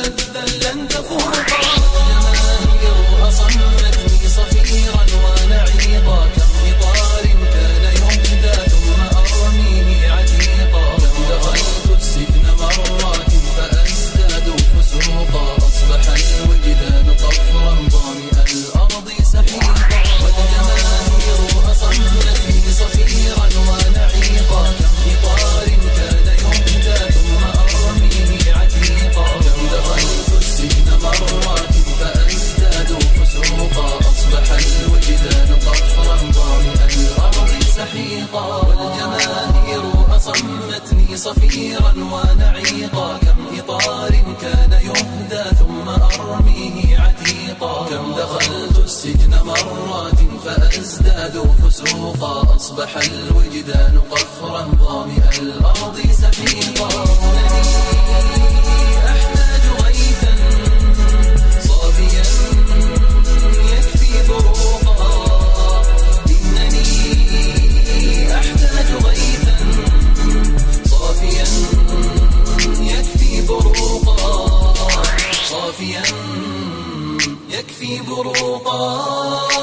ملذا لن تفوقا. جماهير أصمتني صفيرا ونعيقا، كم إطار كان يهدى ثم أرميه عتيقا. كم دخلت السجن مرات فأزداد فسوقا، أصبح الوجدان طفرا ظامئ الأرض سحيقا. والجماهير أصمتني صفيرا ونعيقا، كم إطار كان يهدى ثم أرميه عتيقا. كم دخلت السجن مرات فأزداد فسوقا، أصبح الوجدان طفرا ظامئ الأرض سحيقا. والجماهير أصمتني صفيرا ونعيقا، كم إطار كان يهدى ثم أرميه عتيقا. كم دخلت السجن مرات فأزداد فسوقا، أصبح الوجدان قفرا ظامئ الأرض سحيقا. إنني أحتاج غيثا صافيا يكفي بروقا. إنني أحتاج غيثا صافيا يكفي بروقا، صافيا يكفي بروقا.